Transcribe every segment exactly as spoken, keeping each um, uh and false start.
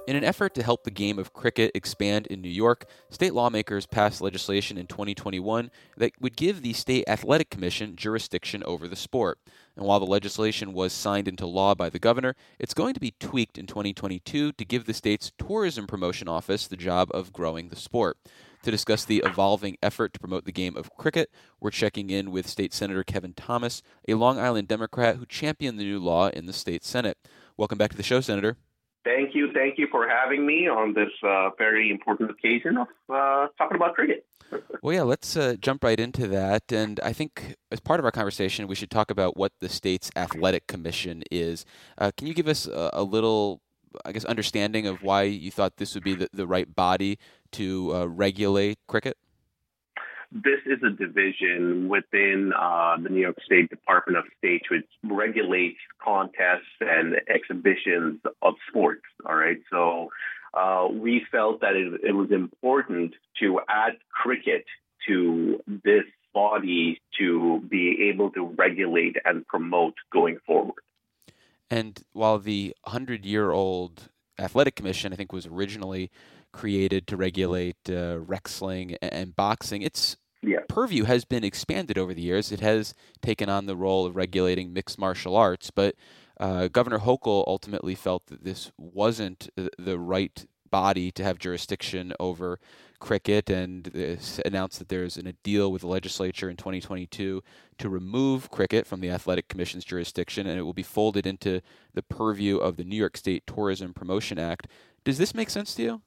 In an effort to help the game of cricket expand in New York, state lawmakers passed legislation in twenty twenty-one that would give the State Athletic Commission jurisdiction over the sport. And while the legislation was signed into law by the governor, it's going to be tweaked in twenty twenty-two to give the state's Tourism Promotion Office the job of growing the sport. To discuss the evolving effort to promote the game of cricket, we're checking in with State Senator Kevin Thomas, a Long Island Democrat who championed the new law in the state Senate. Welcome back to the show, Senator. Thank you. Thank you for having me on this uh, very important occasion of uh, talking about cricket. Well, yeah, let's uh, jump right into that. And I think as part of our conversation, we should talk about what the state's athletic commission is. Uh, can you give us a, a little, I guess, understanding of why you thought this would be the, the right body to uh, regulate cricket? This is a division within uh, the New York State Department of State, which regulates contests and exhibitions of sports. All right. So uh, we felt that it, it was important to add cricket to this body to be able to regulate and promote going forward. And while the hundred-year-old Athletic Commission, I think, was originally created to regulate uh, wrestling and boxing, its yeah. purview has been expanded over the years. It has taken on the role of regulating mixed martial arts, but uh, Governor Hochul ultimately felt that this wasn't the right body to have jurisdiction over cricket, and announced that there's a deal with the legislature in twenty twenty-two to remove cricket from the Athletic Commission's jurisdiction, and it will be folded into the purview of the New York State Tourism Promotion Act. Does this make sense to you?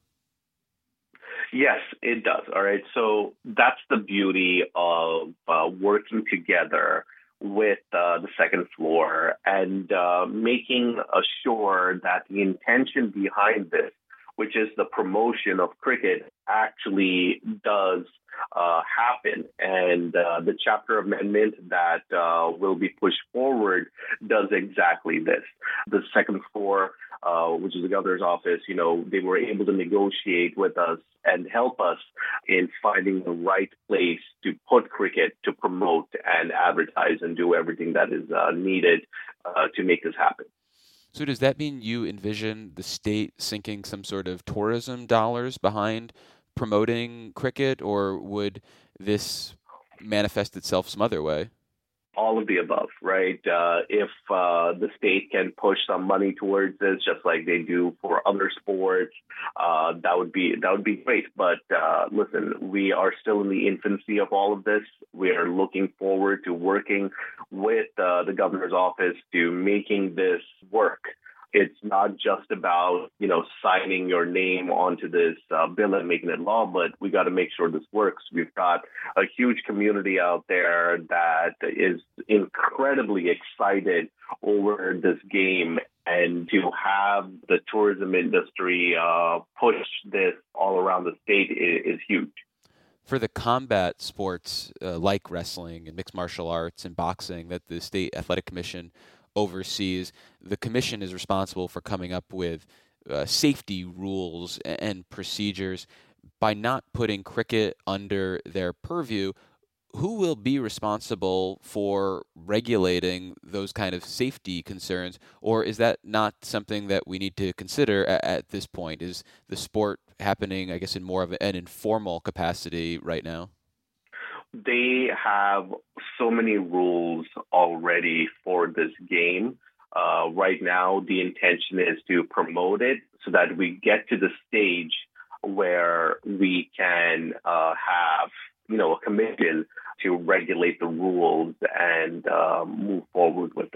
Yes, it does. All right. So that's the beauty of uh, working together with uh, the second floor and uh, making sure that the intention behind this, which is the promotion of cricket, actually does uh, happen. And uh, the chapter amendment that uh, will be pushed forward does exactly this. The second floor, uh, which is the governor's office, you know, they were able to negotiate with us and help us in finding the right place to put cricket to promote and advertise and do everything that is uh, needed uh, to make this happen. So does that mean you envision the state sinking some sort of tourism dollars behind promoting cricket, or would this manifest itself some other way? All of the above, right? Uh, if uh, the state can push some money towards this, just like they do for other sports, uh, that would be that would be great. But uh, listen, we are still in the infancy of all of this. We are looking forward to working with uh, the governor's office to making this work. It's not just about, you know, signing your name onto this uh, bill and making it law, but we got to make sure this works. We've got a huge community out there that is incredibly excited over this game, and to have the tourism industry uh, push this all around the state is, is huge. For the combat sports uh, like wrestling and mixed martial arts and boxing that the State Athletic Commission oversees, the commission is responsible for coming up with uh, safety rules and procedures. By not putting cricket under their purview, who will be responsible for regulating those kind of safety concerns? Or is that not something that we need to consider at, at this point? Is the sport happening, I guess, in more of an informal capacity right now? They have so many rules already for this game. Uh, right now, the intention is to promote it so that we get to the stage where we can uh, have, you know, a commission to regulate the rules and uh, move forward with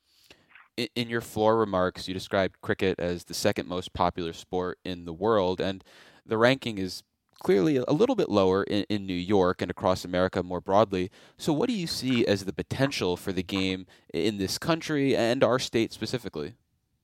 it. In your floor remarks, you described cricket as the second most popular sport in the world, and the ranking is clearly a little bit lower in, in New York and across America more broadly. So what do you see as the potential for the game in this country and our state specifically?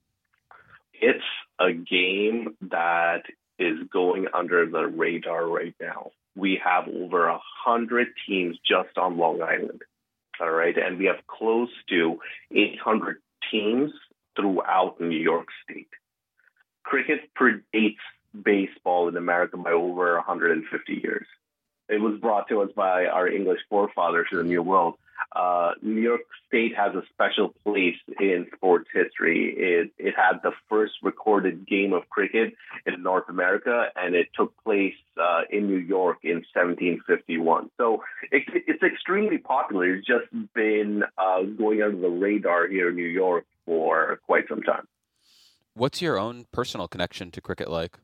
It's a game that is going under the radar right now. We have over a hundred teams just on Long Island. All right. And we have close to eight hundred teams throughout New York State. Cricket predates baseball in America by over one hundred fifty years. It was brought to us by our English forefathers in the New World. uh, New York State has a special place in sports history. It, it had the first recorded game of cricket in North America, and it took place uh, in New York in seventeen fifty-one. So it, it's extremely popular. It's just been uh, going under the radar here in New York for quite some time. What's your own personal connection to cricket like?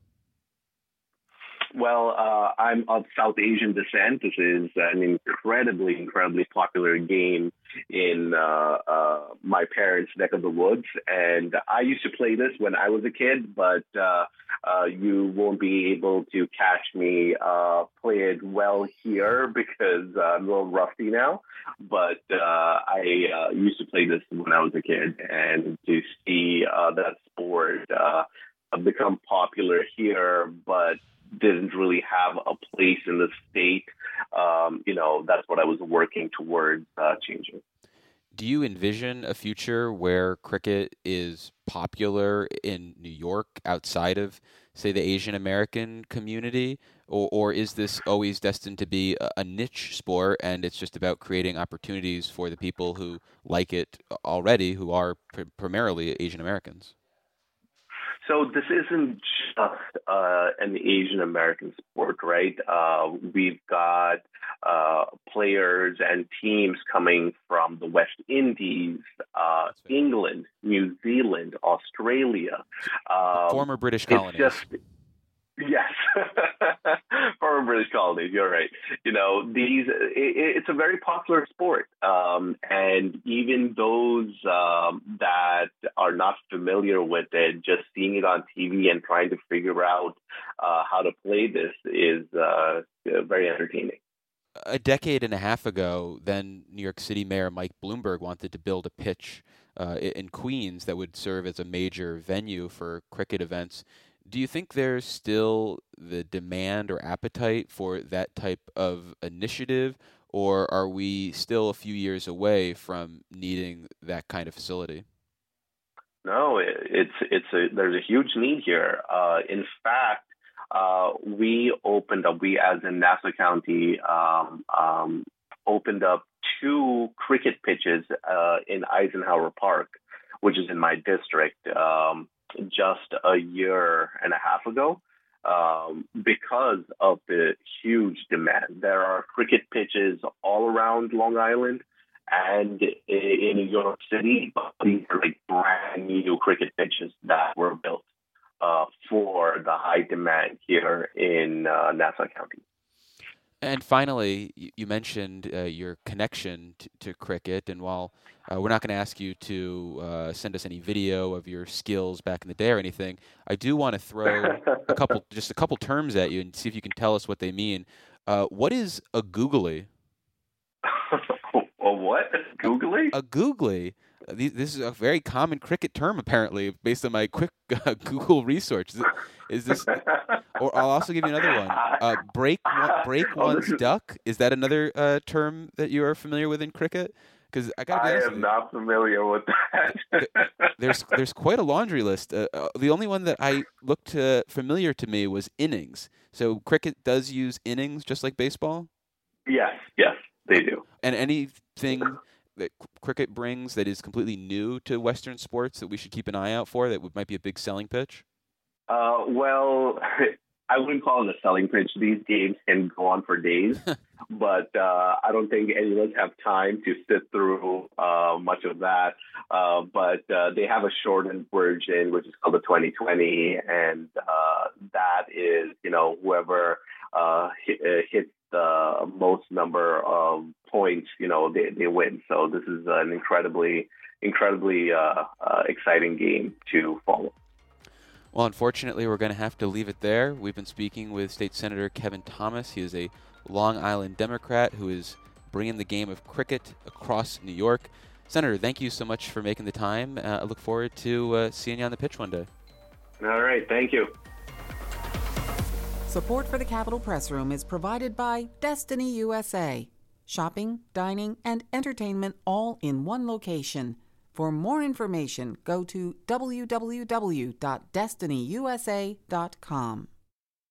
Well, uh, I'm of South Asian descent. This is an incredibly, incredibly popular game in uh, uh, my parents' neck of the woods. And I used to play this when I was a kid, but uh, uh, you won't be able to catch me uh, play it well here because uh, I'm a little rusty now. But uh, I uh, used to play this when I was a kid, and to see uh, that sport uh, become popular here, but didn't really have a place in the state. Um, you know, that's what I was working towards uh, changing. Do you envision a future where cricket is popular in New York outside of, say, the Asian American community? Or, or is this always destined to be a, a niche sport and it's just about creating opportunities for the people who like it already, who are pr- primarily Asian Americans? So this isn't just uh, an Asian American sport, right? Uh, we've got uh, players and teams coming from the West Indies, uh, England, New Zealand, Australia. Um, Former British colonies. Just, yes, former British colonies. You're right. You know, these. It, it's a very popular sport, um, and even those um, that are not familiar with it, just seeing it on T V and trying to figure out uh, how to play this is uh, very entertaining. A decade and a half ago, then New York City Mayor Mike Bloomberg wanted to build a pitch uh, in Queens that would serve as a major venue for cricket events. Do you think there's still the demand or appetite for that type of initiative, or are we still a few years away from needing that kind of facility? No, it's it's a there's a huge need here. Uh, in fact, uh, we opened up. We, as in Nassau County, um, um, opened up two cricket pitches uh, in Eisenhower Park, which is in my district. Um, just a year and a half ago, um, because of the huge demand. There are cricket pitches all around Long Island and in New York City, but these are like brand new cricket pitches that were built uh, for the high demand here in uh, Nassau County. And finally, you mentioned uh, your connection to, to cricket, and while uh, we're not going to ask you to uh, send us any video of your skills back in the day or anything, I do want to throw a couple, just a couple terms at you and see if you can tell us what they mean. Uh, what is a googly? A what? Googly? A, a googly. This is a very common cricket term, apparently, based on my quick uh, Google research. Is, it, is this? Or I'll also give you another one. Uh, break break one's duck. Is that another uh, term that you are familiar with in cricket? Because I got to be honest, I am not familiar with that. there's there's quite a laundry list. Uh, uh, the only one that I looked uh, familiar to me was innings. So cricket does use innings, just like baseball. Yes, yes, they do. And anything that cricket brings that is completely new to Western sports that we should keep an eye out for that would, might be a big selling pitch? Uh, well, I wouldn't call it a selling pitch. These games can go on for days, but uh, I don't think any of us have time to sit through uh, much of that. Uh, but uh, they have a shortened version, which is called the twenty twenty, and uh, that is, you know, whoever uh, hit, uh, hits the most number of points, you know, they, they win. So this is an incredibly, incredibly uh, uh, exciting game to follow. Well, unfortunately, we're going to have to leave it there. We've been speaking with State Senator Kevin Thomas. He is a Long Island Democrat who is bringing the game of cricket across New York. Senator, thank you so much for making the time. Uh, I look forward to uh, seeing you on the pitch one day. All right. Thank you. Support for the Capitol Press Room is provided by Destiny U S A. Shopping, dining, and entertainment all in one location. For more information, go to w w w dot destiny u s a dot com.